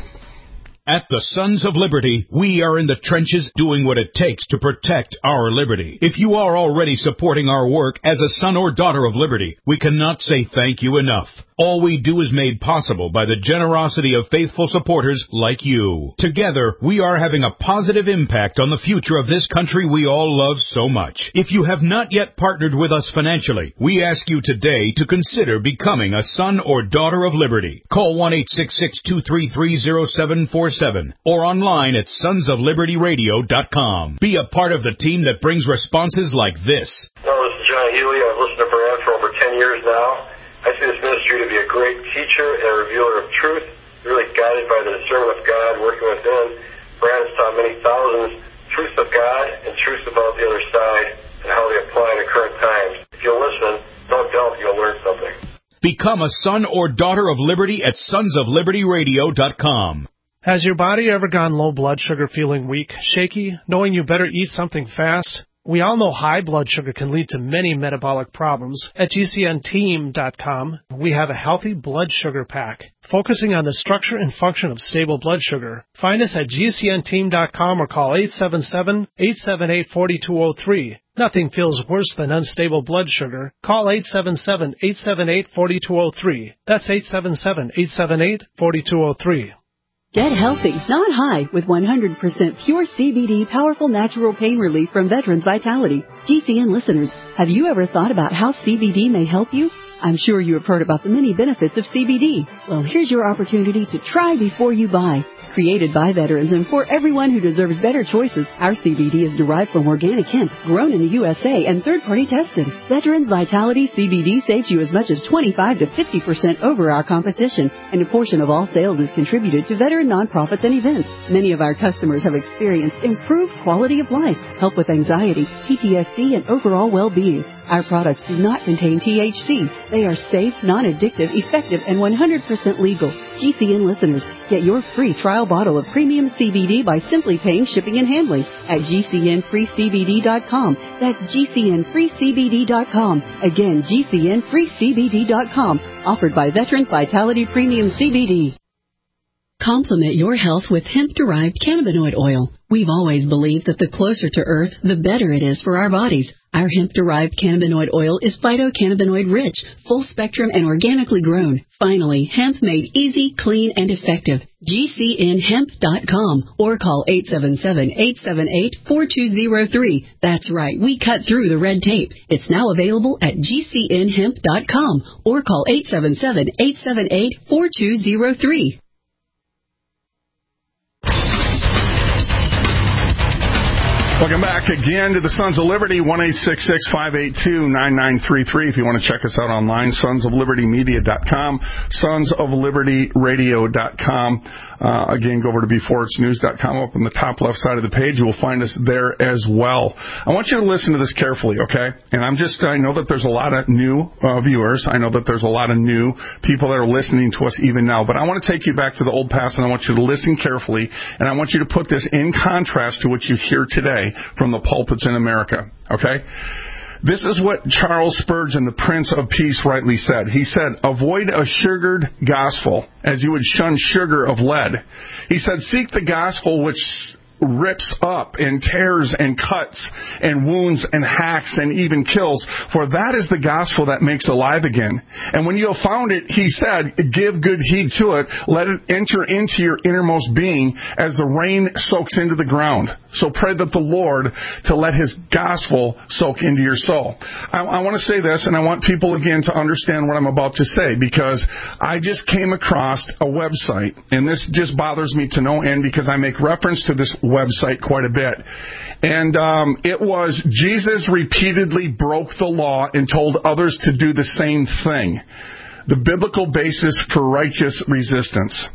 At the Sons of Liberty, we are in the trenches doing what it takes to protect our liberty. If you are already supporting our work as a son or daughter of liberty, we cannot say thank you enough. All we do is made possible by the generosity of faithful supporters like you. Together, we are having a positive impact on the future of this country we all love so much. If you have not yet partnered with us financially, we ask you today to consider becoming a son or daughter of liberty. Call one eight six six, two three three, zero seven four seven or online at sons of liberty radio dot com. Be a part of the team that brings responses like this. Hello, this is John Healy. I've listened to Brad for over ten years now. I see this ministry to be a great teacher and a revealer of truth, really guided by the discernment of God working within. Brad has taught many thousands truths of God and truths about the other side and how they apply in the current times. If you'll listen, don't doubt you'll learn something. Become a son or daughter of liberty at sons of liberty radio dot com. Has your body ever gone low blood sugar, feeling weak, shaky, knowing you better eat something fast? We all know high blood sugar can lead to many metabolic problems. At G C N team dot com, we have a healthy blood sugar pack, focusing on the structure and function of stable blood sugar. Find us at G C N team dot com or call eight seven seven, eight seven eight, four two zero three. Nothing feels worse than unstable blood sugar. Call eight seven seven, eight seven eight, four two zero three. That's eight seven seven, eight seven eight, four two zero three. Get healthy, not high, with one hundred percent pure C B D powerful natural pain relief from Veterans Vitality. G C N listeners, have you ever thought about how C B D may help you? I'm sure you have heard about the many benefits of C B D. Well, here's your opportunity to try before you buy. Created by veterans and for everyone who deserves better choices, our C B D is derived from organic hemp, grown in the U S A and third-party tested. Veterans Vitality C B D saves you as much as twenty-five to fifty percent over our competition, and a portion of all sales is contributed to veteran nonprofits and events. Many of our customers have experienced improved quality of life, help with anxiety, P T S D, and overall well-being. Our products do not contain T H C. They are safe, non-addictive, effective, and one hundred percent legal. G C N listeners, get your free trial bottle of premium C B D by simply paying shipping and handling at G C N free C B D dot com. That's G C N free C B D dot com. Again, G C N free C B D dot com. Offered by Veterans Vitality Premium C B D. Complement your health with hemp-derived cannabinoid oil. We've always believed that the closer to Earth, the better it is for our bodies. Our hemp-derived cannabinoid oil is phytocannabinoid rich, full spectrum, and organically grown. Finally, hemp made easy, clean, and effective. G C N hemp dot com or call eight seven seven, eight seven eight, four two zero three. That's right, we cut through the red tape. It's now available at G C N hemp dot com or call eight seven seven, eight seven eight, four two zero three. Welcome back again to the Sons of Liberty, one eight six six, five eight two, nine nine three three. If you want to check us out online, sons of liberty media dot com, sons of liberty radio dot com. Uh, again, go over to b forest news dot com. Up on the top left side of the page, you will find us there as well. I want you to listen to this carefully, okay? And I'm just, I know that there's a lot of new uh, viewers. I know that there's a lot of new people that are listening to us even now. But I want to take you back to the old past, and I want you to listen carefully, and I want you to put this in contrast to what you hear today from the pulpits in America, okay? This is what Charles Spurgeon, the Prince of Peace, rightly said. He said, avoid a sugared gospel as you would shun sugar of lead. He said, seek the gospel which rips up and tears and cuts and wounds and hacks and even kills, for that is the gospel that makes alive again. And when you have found it, he said, give good heed to it, let it enter into your innermost being as the rain soaks into the ground. So pray that the Lord to let his gospel soak into your soul. I, I want to say this, and I want people again to understand what I'm about to say, because I just came across a website, and this just bothers me to no end because I make reference to this website quite a bit. And um, it was, Jesus repeatedly broke the law and told others to do the same thing. The biblical basis for righteous resistance.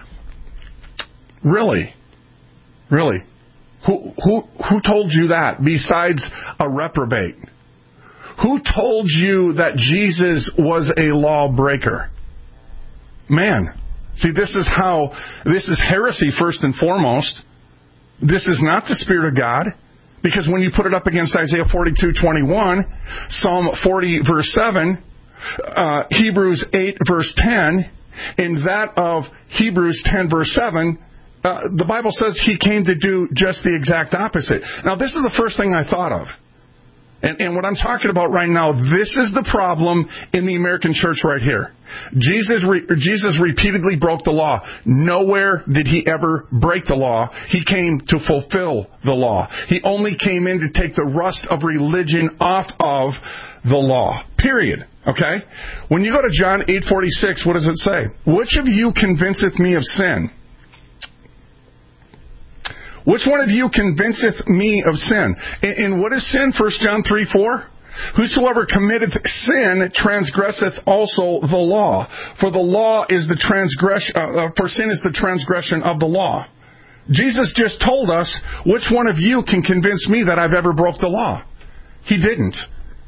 Really? Really? Who, who, who told you that besides a reprobate? Who told you that Jesus was a lawbreaker? Man, See, this is how, this is heresy first and foremost. This is not the Spirit of God. Because when you put it up against Isaiah forty-two twenty-one, Psalm forty verse seven, uh, Hebrews eight verse ten, and that of Hebrews ten verse seven, uh, the Bible says he came to do just the exact opposite. Now, this is the first thing I thought of. And, and what I'm talking about right now, this is the problem in the American church right here. Jesus, re, Jesus repeatedly broke the law. Nowhere did he ever break the law. He came to fulfill the law. He only came in to take the rust of religion off of the law. Period. Okay? When you go to John eight forty-six, what does it say? Which of you convinceth me of sin? Which one of you convinceth me of sin? And what is sin? First John three four. Whosoever committeth sin transgresseth also the law. For the law is the transgression, uh, for sin is the transgression of the law. Jesus just told us, which one of you can convince me that I've ever broke the law? He didn't.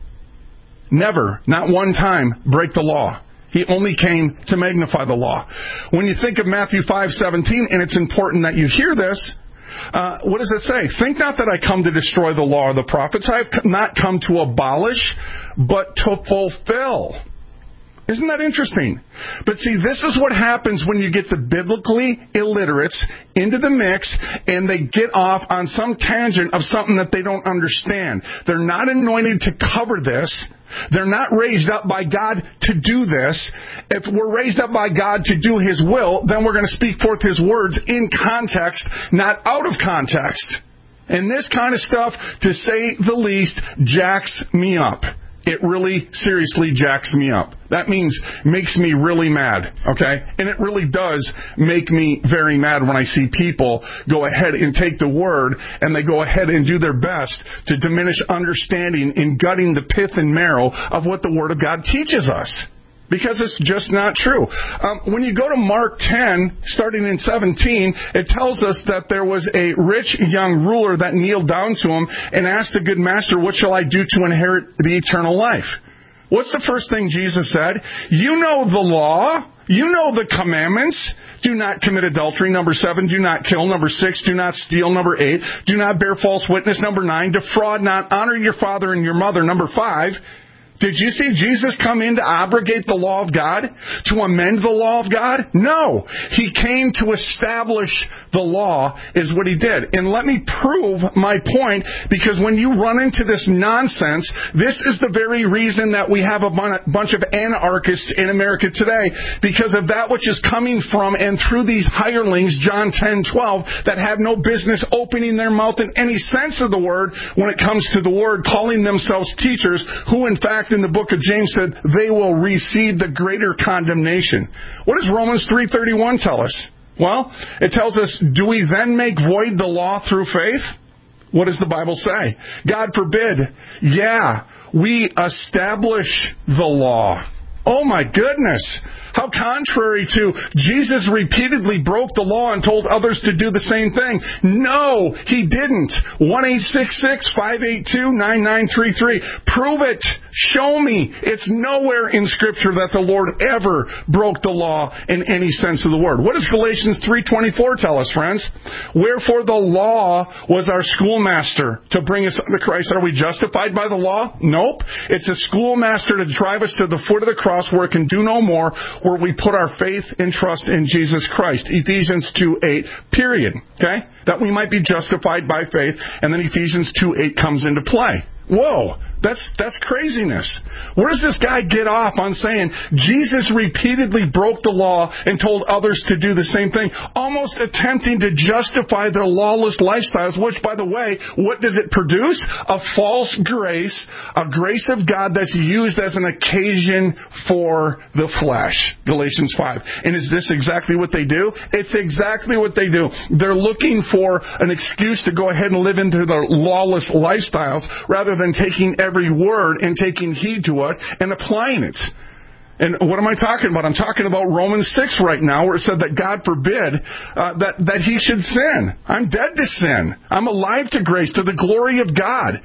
Never, not one time, break the law. He only came to magnify the law. When you think of Matthew five seventeen, and it's important that you hear this, Uh, what does it say? Think not that I come to destroy the law or the prophets. I have not come to abolish, but to fulfill. Isn't that interesting? But see, this is what happens when you get the biblically illiterates into the mix and they get off on some tangent of something that they don't understand. They're not anointed to cover this. They're not raised up by God to do this. If we're raised up by God to do His will, then we're going to speak forth His words in context, not out of context. And this kind of stuff, to say the least, jacks me up. It really seriously jacks me up. That means makes me really mad, okay? And it really does make me very mad when I see people go ahead and take the Word and they go ahead and do their best to diminish understanding and gutting the pith and marrow of what the Word of God teaches us. Because it's just not true. Um, when you go to Mark ten, starting in seventeen, it tells us that there was a rich young ruler that kneeled down to him and asked the good master, what shall I do to inherit the eternal life? What's the first thing Jesus said? You know the law. You know the commandments. Do not commit adultery. Number seven, do not kill. Number six, do not steal. Number eight, do not bear false witness. Number nine, defraud not. Honor your father and your mother. Number five, did you see Jesus come in to abrogate the law of God? To amend the law of God? No. He came to establish the law is what He did. And let me prove my point, because when you run into this nonsense, this is the very reason that we have a bunch of anarchists in America today, because of that which is coming from and through these hirelings, John ten twelve, that have no business opening their mouth in any sense of the word when it comes to the word, calling themselves teachers, who in fact in the book of James said they will receive the greater condemnation. What does Romans three thirty-one tell us? Well, it tells us, do we then make void the law through faith? What does the Bible say? God forbid. Yeah, we establish the law. Oh my goodness. How contrary to Jesus repeatedly broke the law and told others to do the same thing. No, He didn't. one eight six six, five eight two, nine nine three three. Prove it. Show me. It's nowhere in Scripture that the Lord ever broke the law in any sense of the word. What does Galatians three twenty-four tell us, friends? Wherefore the law was our schoolmaster to bring us unto Christ. Are we justified by the law? Nope. It's a schoolmaster to drive us to the foot of the cross where it can do no more, where we put our faith and trust in Jesus Christ. Ephesians two eight, period. Okay? That we might be justified by faith, and then Ephesians two eight comes into play. Whoa, that's that's craziness. Where does this guy get off on saying Jesus repeatedly broke the law and told others to do the same thing, almost attempting to justify their lawless lifestyles, which, by the way, what does it produce? A false grace, a grace of God that's used as an occasion for the flesh. Galatians five. And is this exactly what they do? It's exactly what they do. They're looking for an excuse to go ahead and live into their lawless lifestyles rather than taking every word and taking heed to it and applying it. And what am I talking about? I'm talking about Romans six right now, where it said that God forbid uh, that, that he should sin. I'm dead to sin. I'm alive to grace, to the glory of God.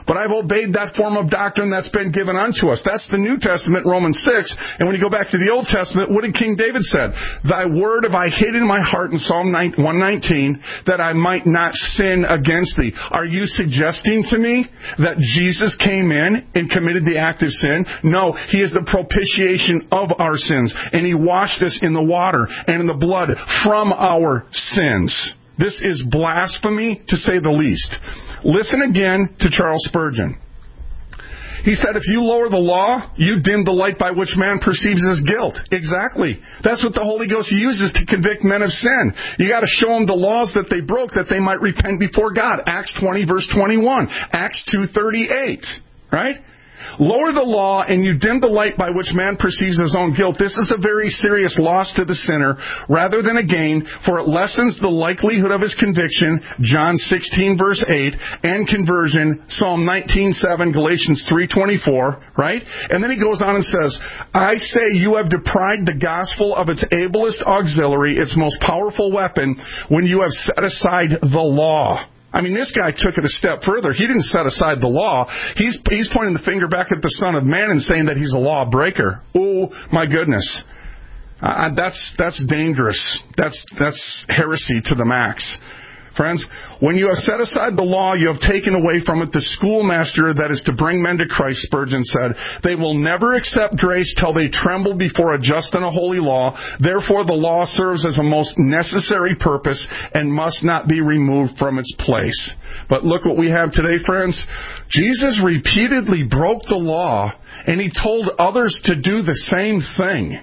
but I've obeyed that form of doctrine that's been given unto us. That's the New Testament, Romans six. And when you go back to the Old Testament, what did King David said? Thy word have I hid in my heart in Psalm one nineteen, that I might not sin against thee. Are you suggesting to me that Jesus came in and committed the act of sin? No, he is the propitiation of our sins, and he washed us in the water and in the blood from our sins. This is blasphemy, to say the least. Listen again to Charles Spurgeon. He said, if you lower the law, you dim the light by which man perceives his guilt. Exactly. That's what the Holy Ghost uses to convict men of sin. You got to show them the laws that they broke, that they might repent before God. Acts twenty, verse twenty-one. Acts two thirty-eight. Right? Lower the law and you dim the light by which man perceives his own guilt. This is a very serious loss to the sinner rather than a gain, for it lessens the likelihood of his conviction, John sixteen verse eight, and conversion, Psalm nineteen seven, Galatians three twenty-four, right? And then he goes on and says, I say you have deprived the gospel of its ablest auxiliary, its most powerful weapon, when you have set aside the law. I mean, this guy took it a step further. He didn't set aside the law. He's he's pointing the finger back at the Son of Man and saying that he's a lawbreaker. Oh, my goodness. Uh, that's that's dangerous. That's that's heresy to the max. Friends, when you have set aside the law, you have taken away from it the schoolmaster that is to bring men to Christ, Spurgeon said. They will never accept grace till they tremble before a just and a holy law. Therefore, the law serves as a most necessary purpose and must not be removed from its place. But look what we have today, friends. Jesus repeatedly broke the law, and he told others to do the same thing.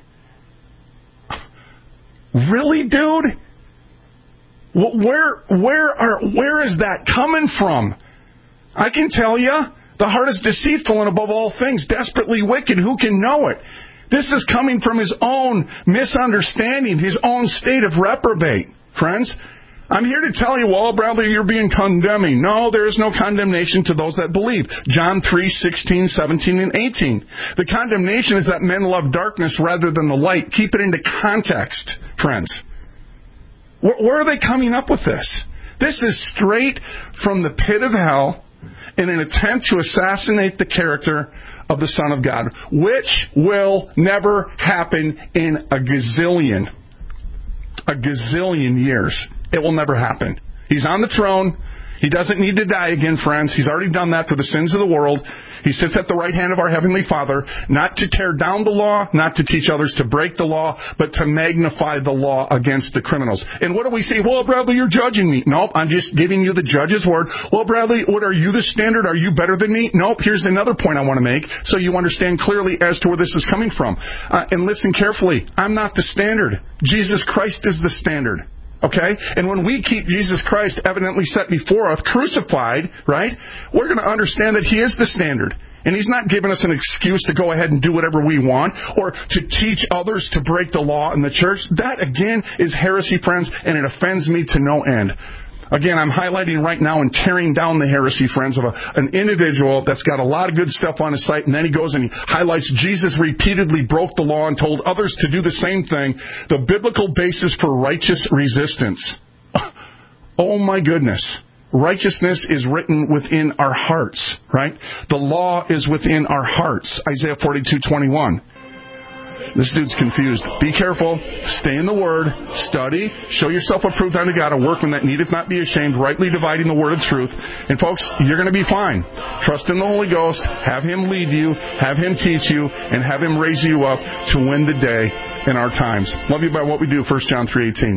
Really, dude? Where, where are, where is that coming from? I can tell you, the heart is deceitful and above all things, desperately wicked. Who can know it? This is coming from his own misunderstanding, his own state of reprobate. Friends, I'm here to tell you, well, brother, you're being condemning. No, there is no condemnation to those that believe. John three sixteen, seventeen, and eighteen. The condemnation is that men love darkness rather than the light. Keep it into context, friends. Where are they coming up with this? This is straight from the pit of hell in an attempt to assassinate the character of the Son of God, which will never happen in a gazillion, a gazillion years. It will never happen. He's on the throne. He doesn't need to die again, friends. He's already done that for the sins of the world. He sits at the right hand of our Heavenly Father, not to tear down the law, not to teach others to break the law, but to magnify the law against the criminals. And what do we say? Well, Bradley, you're judging me. Nope, I'm just giving you the judge's word. Well, Bradley, what are you the standard? Are you better than me? Nope, here's another point I want to make so you understand clearly as to where this is coming from. Uh, and listen carefully. I'm not the standard. Jesus Christ is the standard. Okay? And when we keep Jesus Christ evidently set before us, crucified, right, we're going to understand that he is the standard. And he's not giving us an excuse to go ahead and do whatever we want or to teach others to break the law in the church. That, again, is heresy, friends, and it offends me to no end. Again, I'm highlighting right now and tearing down the heresy, friends, of a, an individual that's got a lot of good stuff on his site, and then he goes and he highlights Jesus repeatedly broke the law and told others to do the same thing. The biblical basis for righteous resistance. Oh, my goodness. Righteousness is written within our hearts, right? The law is within our hearts. Isaiah forty-two twenty-one. This dude's confused. Be careful. Stay in the Word. Study. Show yourself approved unto God, a workman that needeth not be ashamed, rightly dividing the word of truth. And folks, you're going to be fine. Trust in the Holy Ghost. Have Him lead you. Have Him teach you. And have Him raise you up to win the day in our times. Love you by what we do. First John three eighteen.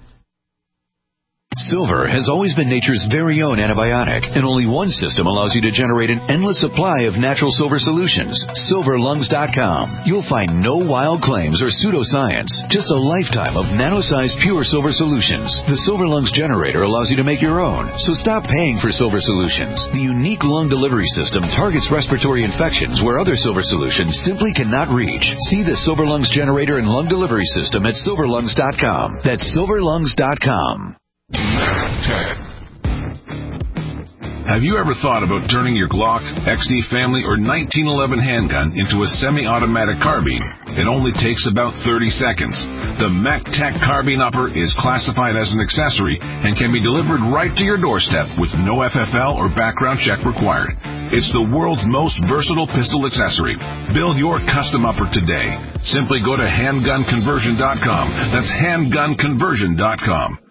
Silver has always been nature's very own antibiotic, and only one system allows you to generate an endless supply of natural silver solutions. silver lungs dot com. You'll find no wild claims or pseudoscience, just a lifetime of nano-sized pure silver solutions. The Silver Lungs generator allows you to make your own, so stop paying for silver solutions. The unique lung delivery system targets respiratory infections where other silver solutions simply cannot reach. See the Silver Lungs generator and lung delivery system at silver lungs dot com. That's silver lungs dot com. Have you ever thought about turning your Glock, X D Family, or nineteen eleven handgun into a semi-automatic carbine? It only takes about thirty seconds. The MacTac Carbine Upper is classified as an accessory and can be delivered right to your doorstep with no F F L or background check required. It's the world's most versatile pistol accessory. Build your custom upper today. Simply go to handgun conversion dot com. That's handgun conversion dot com.